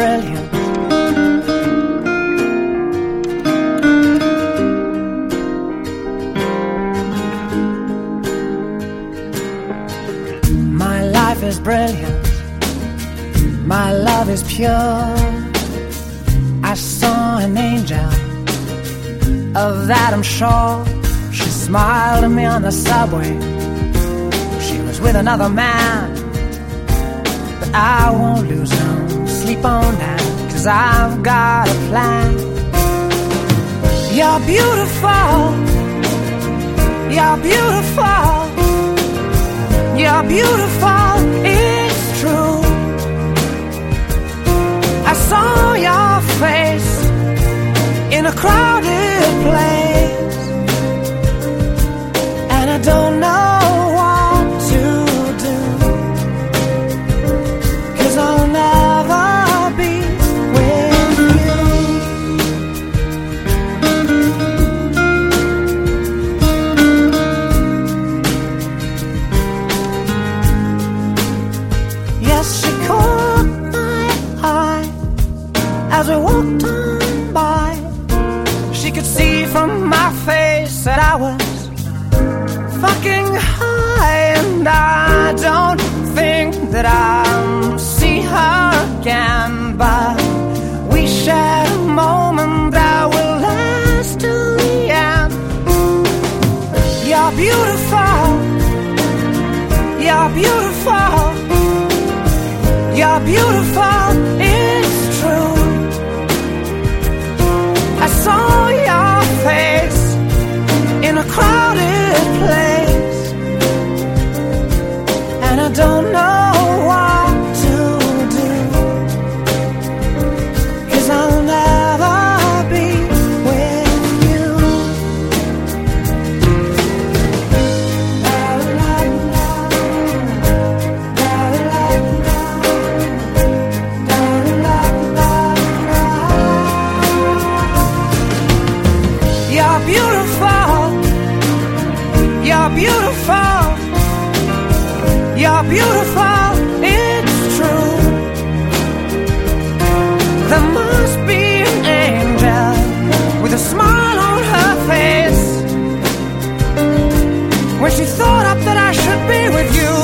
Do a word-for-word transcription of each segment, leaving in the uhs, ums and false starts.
brilliant. My life is brilliant. My love is pure. I saw an angel, of that I'm sure. She smiled at me on the subway. She was with another man, but I won't lose no sleep on that, 'cause I've got a plan. You're beautiful. You're beautiful. You're beautiful. It's true. I saw your face in a crowded place, and I don't know what to do, 'cause I'll never be with you. Yes, she caught my eye as we walked on by. She could see from my face that I was fucking high, and I don't think that I'll see her again, but we shared a moment that will last till the end. You're beautiful. You're beautiful. You're beautiful. It's true. I saw your face in a crowded place, and I don't know what to do, 'cause I'll never be with you. You're beautiful. You're beautiful. You're beautiful. It's true. There must be an angel with a smile on her face when she thought up that I should be with you.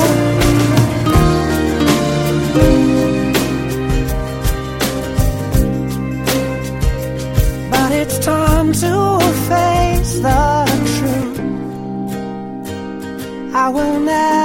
But it's time to face the truth. I will never